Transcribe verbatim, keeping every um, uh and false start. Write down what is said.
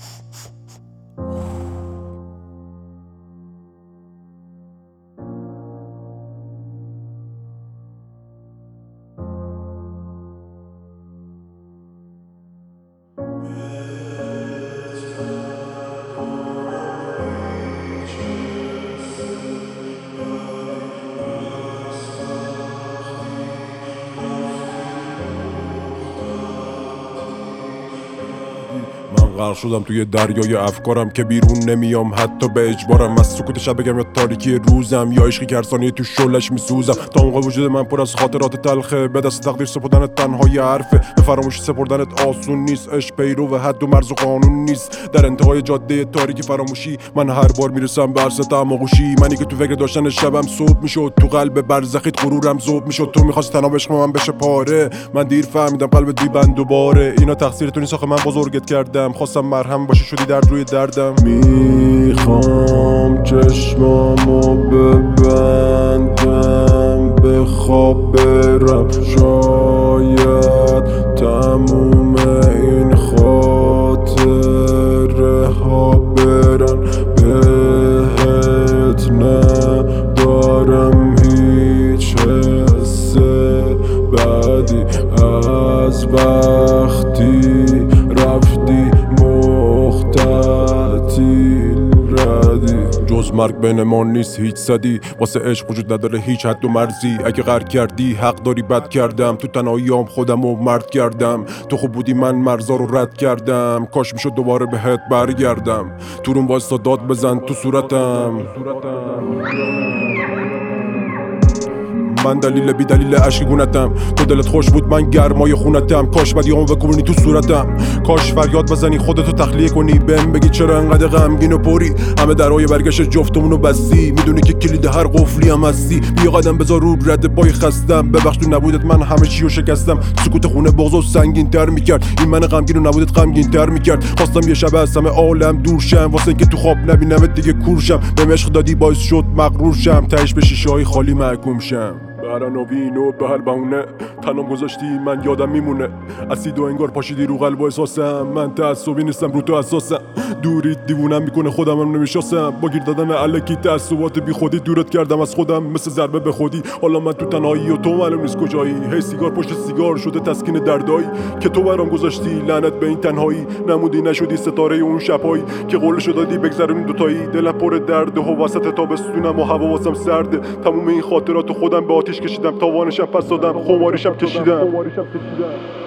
من غرق شدم توی دریای افکارم که بیرون نمیام، حتی به اجبارم. از سکوت شب بگم یا تاریکی روزم، یا عشقی که هر ثانیه تو شعله‌اش میسوزم. تا اونقدر وجود من پر از خاطرات تلخه، به دست تقدیر سپردنت تنها یه حرفه. به فراموشی سپردنت آسون نیست، عشق پیرو و حد و مرز و قانون نیست. در انتهای جاده تاریکی فراموشی، من هر بار میرسم به عرصه طعم و گوشی. منی که تو فکر داشتن شبم صبح میشد، تو قلب برزخیت غرورم ذوب میشد. تو میخواستی تنها عشق من بشه پاره، من دیر فهمیدم قلبت بی‌بند دوباره. اینا تقصیر تو نیست، آخه من بزرگت کردم. خواستم مرهم باشی، شدی درد روی دردم. میخوام چشمامو ببندم، به خواب برم، شاید تموم این خاطره ها برن. بهت ندارم هیچ حس بعدی از وقتی رفتی مختطیل ردی. جز مرگ بین ما نیست هیچ صدی، واسه عشق وجود نداره هیچ حد و مرزی. اگه غر کردی حق داری، بد کردم تو تنهاییام خودم رو مرد کردم. تو خوب بودی، من مرزا رو رد کردم. کاش میشد دوباره بهت برگردم. تو روم واسه داد بزن تو صورتم. من دلیل بی دلیل عشق گونتم، تو دلت خوش بود من گرمای خونتم. کاش بدیامو بکوبونی تو صورتم، کاش فریاد بزنی خودتو تخلیه کنی. بهم بگی چرا انقدر غمگین و پری، همه درهای برگشت جفتمونو بستی. میدونی که کلید هر قفلی هم هستی. بیا قدم بذار رو رد پای خستم. ببخش تو نبودت من همه چیو شکستم. سکوت خونه بغضو سنگین تر میکرد، این من غمگین و نبودت غمگین تر میکرد. خواستم یه شب از همه عالم دور شم، واسه اینکه تو خواب نبینمت دیگه کورشم. بهم عشق دادی باعث شد مغرور شم، تهش به شیشه‌های خالی محکوم شم. برا نوین و به هر بهونه تنم گذاشتی، من یادم میمونه. اسید و انگار پاشیدی رو قلب و احساسم. من تعصبی نیستم، رو تو اساسم. دوری دیوونم میکنه، خودم هم نمیشناسم. با گیر دادن الکی تعصبات بی خودی دورت کردم از خودم، مثل ضربه به خودی. حالا من تو تنهایی و تو معلوم نیست کجایی. هی سیگار پشت سیگار شده تسکین دردایی که تو برام گذاشتی. لعنت به این تنهایی، نمودی نشدی ستاره اون شبایی که قولشو دادی بگذرونیم دوتایی. دلم پر درد و وسط تابستونم و هوا واسم سرده. تموم این خاطرات خودم به آتیش کشیدم، تاوانشم پس دادم، خماریشم کشیدم.